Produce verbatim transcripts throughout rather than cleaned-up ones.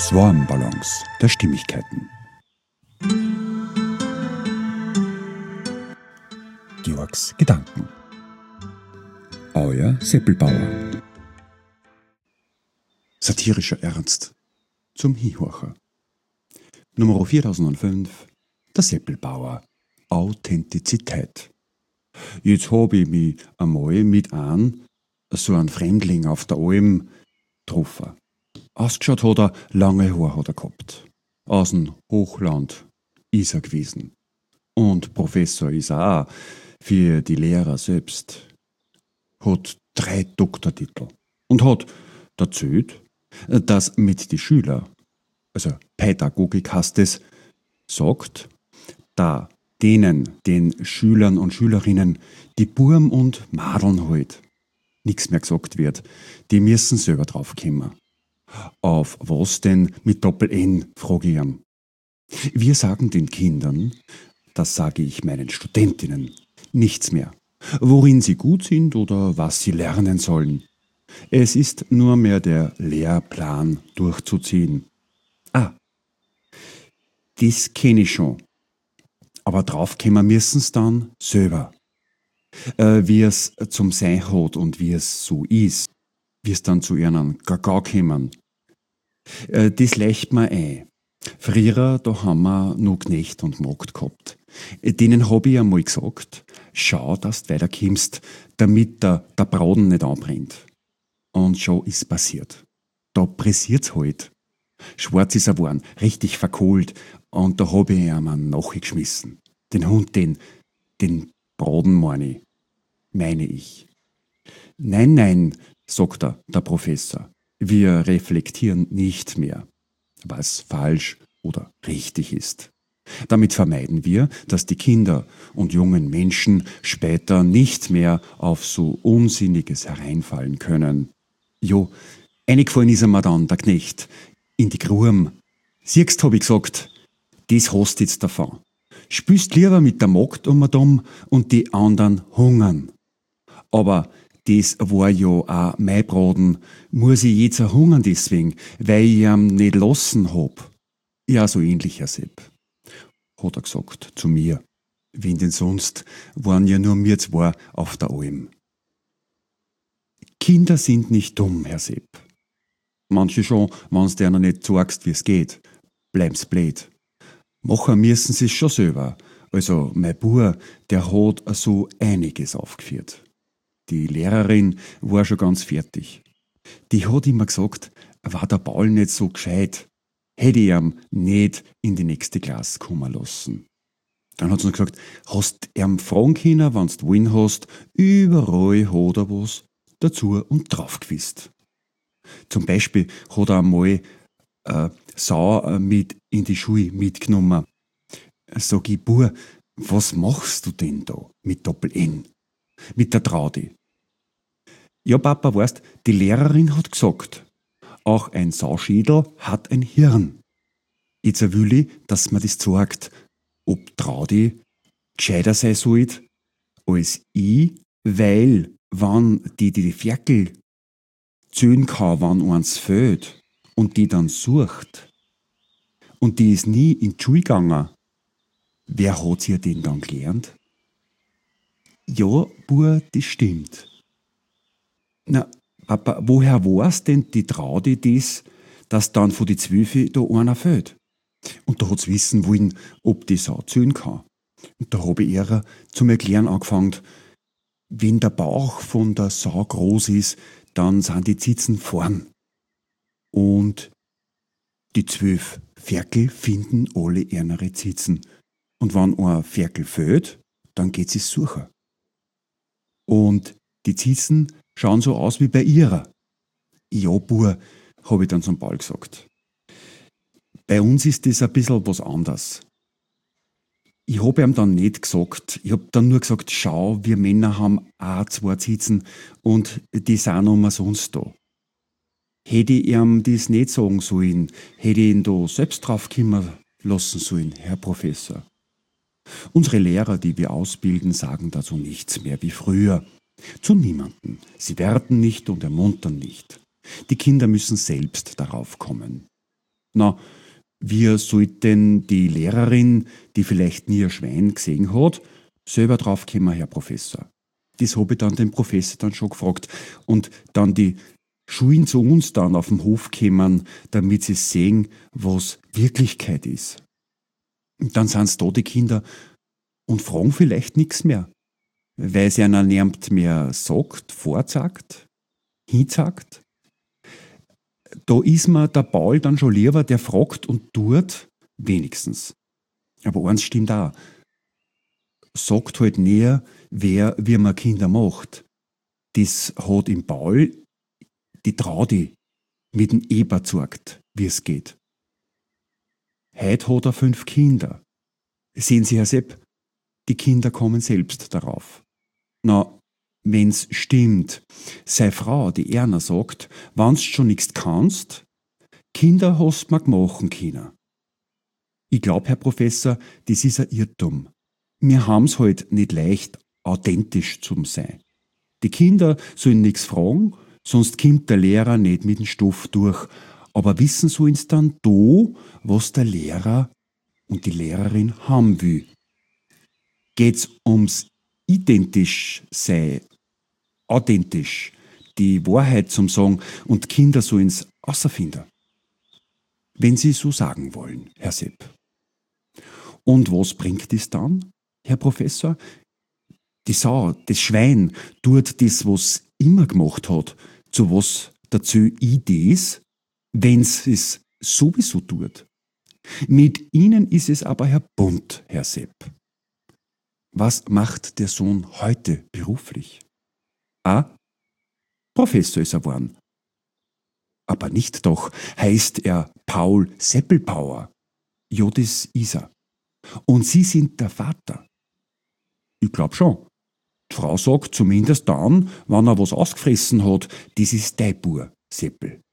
Swarmbalance der Stimmigkeiten. Georgs Gedanken. Euer Seppelbauer. Satirischer Ernst zum Hinhorcher. Nummer viertausendfünf. Der Seppelbauer. Authentizität. Jetzt hab ich mich einmal mit einem, so einem Fremdling auf der Alm, getroffen. Ausgeschaut hat er, lange Haare hat er gehabt. Aus dem Hochland ist er gewesen. Und Professor ist er auch für die Lehrer selbst. Hat drei Doktortitel. Und hat erzählt, dass mit die Schüler, also Pädagogik heißt es, sagt, da denen, den Schülern und Schülerinnen, die Burm und Madeln halt, nichts mehr gesagt wird, die müssen selber draufkommen. Auf was denn mit Doppel-N, frage ich ihn. Wir sagen den Kindern, das sage ich meinen Studentinnen, nichts mehr, worin sie gut sind oder was sie lernen sollen. Es ist nur mehr der Lehrplan durchzuziehen. Ah, das kenne ich schon. Aber draufkommen müssen's dann selber. Äh, wie es zum Sein hat und wie es so ist, wie es dann zu ihren Gaga kommen. Äh, das leicht mir ein. Früher, da haben wir noch Knecht und Magd gehabt. Denen hab ich einmal gesagt, schau, dass du weiterkommst, damit der, der Braten nicht anbrennt. Und schon ist passiert. Da pressiert's halt. Schwarz ist er geworden, richtig verkohlt, und da hab ich ihm einen nachgeschmissen. Den Hund, den, den Braten meine ich. Meine ich. Nein, nein, sagt er, der Professor. Wir reflektieren nicht mehr, was falsch oder richtig ist. Damit vermeiden wir, dass die Kinder und jungen Menschen später nicht mehr auf so Unsinniges hereinfallen können. Jo, eingefallen ist mir dann, der Knecht, in die Gruben. Siehst, hab ich gesagt, das hast jetzt davon. Spülst lieber mit der Magd um und und die anderen hungern. Aber das war ja auch mein Braten, muss ich jetzt auch hungern deswegen, weil ich ihn nicht lassen hab. Ja, so ähnlich, Herr Sepp, hat er gesagt zu mir. Wen denn sonst, waren ja nur wir zwei auf der Alm. Kinder sind nicht dumm, Herr Sepp. Manche schon, wenn's dir noch nicht sagst, wie's geht. Bleiben's blöd. Machen müssen sie's schon selber. Also, mein Bub, der hat so einiges aufgeführt. Die Lehrerin war schon ganz fertig. Die hat immer gesagt, war der Paul nicht so gescheit, hätte ich ihm nicht in die nächste Klasse kommen lassen. Dann hat sie noch gesagt, hast ihm fragen können, wenn's du wollen hast, überall hat er was dazu und drauf gewisst. Zum Beispiel hat er einmal äh, Sau mit in die Schule mitgenommen. Sag ich, Bub, was machst du denn da mit Doppel-N? Mit der Traudi. Ja, Papa, weißt, die Lehrerin hat gesagt, auch ein Sauschädel hat ein Hirn. Jetzt will ich, dass man das sagt, ob Traudi gescheiter sein sollte als ich, weil, wenn die die, die Ferkel zählen kann, wenn eins fehlt und die dann sucht und die ist nie in die Schule gegangen, wer hat sie denn dann gelernt? Ja, Bub, das stimmt. Na, Papa, woher weiß denn die Traudi das, dass dann von die Zwölfe da einer fehlt? Und da hat's wissen wollen, ob die Sau zählen kann. Und da hab ich ihr zum Erklären angefangen, wenn der Bauch von der Sau groß ist, dann sind die Zitzen vorn. Und die zwölf Ferkel finden alle ihre Zitzen. Und wenn ein Ferkel fehlt, dann geht sie suchen. Und die Zitzen schauen so aus wie bei ihrer. Ja, Bub, hab ich dann zum Paul gesagt. Bei uns ist das ein bisschen was anderes. Ich hab ihm dann nicht gesagt, ich hab dann nur gesagt, schau, wir Männer haben auch zwei Zitzen und die sind umsonst da. Hätte ich ihm das nicht sagen sollen, hätte ich ihn da selbst draufkommen lassen sollen, Herr Professor. Unsere Lehrer, die wir ausbilden, sagen dazu nichts mehr wie früher. Zu niemanden. Sie werten nicht und ermuntern nicht. Die Kinder müssen selbst darauf kommen. Na, wie soll denn die Lehrerin, die vielleicht nie ein Schwein gesehen hat, selber draufkommen, Herr Professor? Das habe ich dann den Professor dann schon gefragt. Und dann die Schulen zu uns dann auf dem Hof kämen, damit sie sehen, was Wirklichkeit ist. Und dann sind's da die Kinder und fragen vielleicht nichts mehr, weil sie einer niemand mehr sagt, vorzagt, hinzagt. Da ist mir der Paul dann schon lieber, der fragt und tut wenigstens. Aber eins stimmt auch. Sagt halt näher, wer, wie man Kinder macht. Das hat im Paul die Traudi mit dem Eber gezeigt, wie es geht. Heute hat er fünf Kinder. Sehen Sie, Herr Sepp, die Kinder kommen selbst darauf. Na, wenn's stimmt, sei Frau, die Erna sagt, wenn's schon nichts kannst, Kinder hast ma gmachen können. Ich glaub, Herr Professor, das ist ein Irrtum. Wir haben's halt nicht leicht, authentisch zum sein. Die Kinder sollen nix fragen, sonst kommt der Lehrer nicht mit dem Stoff durch. Aber wissen sollen's dann da, was der Lehrer und die Lehrerin haben will. Geht's ums identisch sein, authentisch, die Wahrheit zum Sagen und Kinder sollen's außerfinden. Wenn Sie so sagen wollen, Herr Sepp. Und was bringt es dann, Herr Professor? Die Sau, das Schwein, tut das, was immer gemacht hat, zu was dazu ich das, wenn's es sowieso tut. Mit Ihnen ist es aber Herr Bunt, Herr Sepp. Was macht der Sohn heute beruflich? Ah, Professor ist er worden. Aber nicht doch, heißt er Paul Seppelbauer. Ja, das ist er. Und Sie sind der Vater. Ich glaub schon. Die Frau sagt zumindest dann, wenn er was ausgefressen hat, das ist dein Bur, Seppel.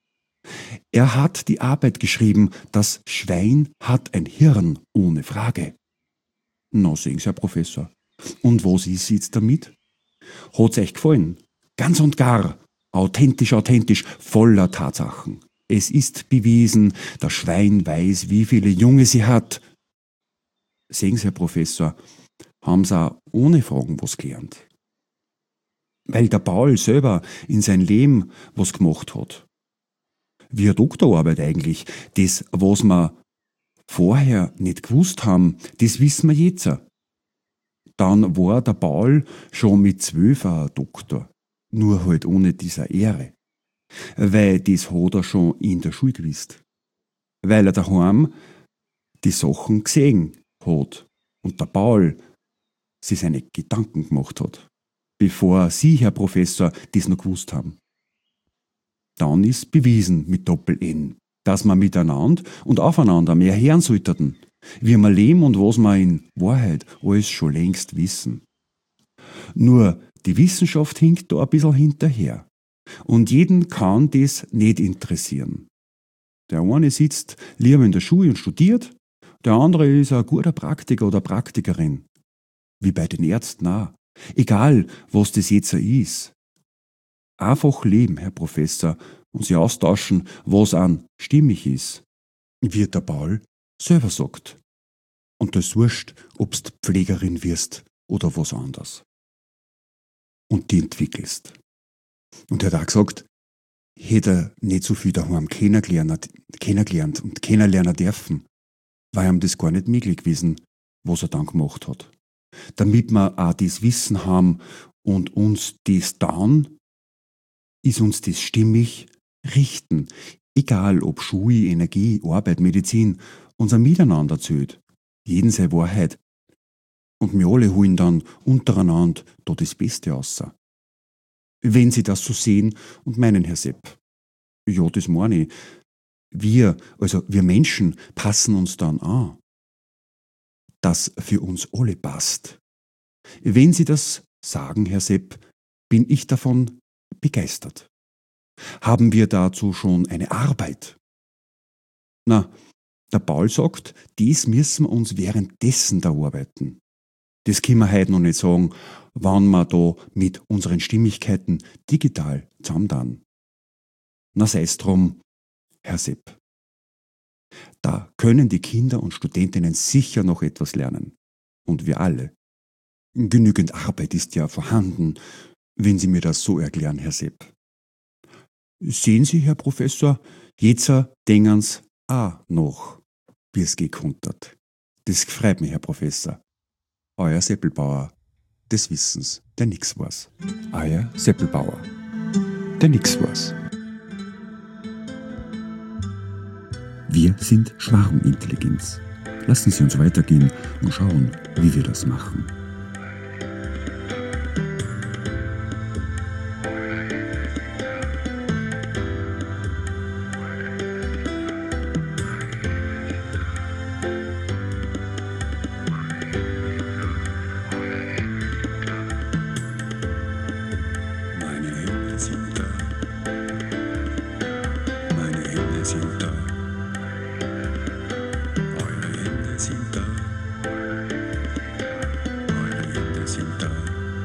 Er hat die Arbeit geschrieben, das Schwein hat ein Hirn, ohne Frage. Na, sehen Sie, Herr Professor. Und was ist jetzt damit? Hat's euch gefallen? Ganz und gar. Authentisch, authentisch, voller Tatsachen. Es ist bewiesen, das Schwein weiß, wie viele Junge sie hat. Sehen Sie, Herr Professor, haben Sie auch ohne Fragen was gelernt. Weil der Paul selber in sein Leben was gemacht hat. Wie eine Doktorarbeit eigentlich. Das, was wir vorher nicht gewusst haben, das wissen wir jetzt. Dann war der Paul schon mit zwölf ein Doktor. Nur halt ohne dieser Ehre. Weil das hat er schon in der Schule gewusst. Weil er daheim die Sachen gesehen hat. Und der Paul sich seine Gedanken gemacht hat. Bevor Sie, Herr Professor, das noch gewusst haben. Dann ist bewiesen mit Doppel-N, dass wir miteinander und aufeinander mehr hören sollten, wie wir leben und was wir in Wahrheit alles schon längst wissen. Nur die Wissenschaft hinkt da ein bisschen hinterher. Und jeden kann das nicht interessieren. Der eine sitzt lieber in der Schule und studiert, der andere ist ein guter Praktiker oder Praktikerin. Wie bei den Ärzten auch. Egal, was das jetzt ist. Einfach leben, Herr Professor, und sich austauschen, was an stimmig ist. Wie der Paul selber sagt. Und das wurscht, ob's Pflegerin wirst oder was anderes. Und die entwickelst. Und er hat auch gesagt, hätte er nicht so viel daheim kennengelernt, kennengelernt und kennenlernen dürfen, war ihm das gar nicht möglich gewesen, was er dann gemacht hat. Damit wir auch das Wissen haben und uns das dann, ist uns das stimmig richten. Egal ob Schule, Energie, Arbeit, Medizin, unser Miteinander zählt. Jeden seine Wahrheit. Und wir alle holen dann untereinander da das Beste raus. Wenn Sie das so sehen und meinen, Herr Sepp. Ja, das meine ich. Wir, also wir Menschen, passen uns dann an. Das für uns alle passt. Wenn Sie das sagen, Herr Sepp, bin ich davon begeistert. Haben wir dazu schon eine Arbeit? Na, der Paul sagt, dies müssen wir uns währenddessen da arbeiten. Das können wir heute noch nicht sagen, wann wir da mit unseren Stimmigkeiten digital zusammen. Na sei's drum, Herr Sepp. Da können die Kinder und Studentinnen sicher noch etwas lernen. Und wir alle. Genügend Arbeit ist ja vorhanden, wenn Sie mir das so erklären, Herr Sepp. Sehen Sie, Herr Professor, jetzt denken's auch noch, wie es gekuntert. Das freut mich, Herr Professor. Euer Seppelbauer, des Wissens, der nix weiß. Euer Seppelbauer, der nix weiß. Wir sind Schwarmintelligenz. Lassen Sie uns weitergehen und schauen, wie wir das machen. Meine Hände sind da. Meine Hände sind da. Eure Hände sind da. Eure Hände sind da.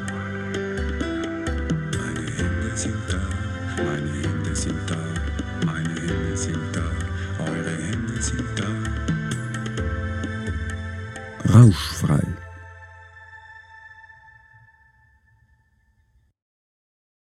Meine Hände sind da. Meine Hände sind da. Meine Hände sind da. Eure Hände sind da. Rauschfrei.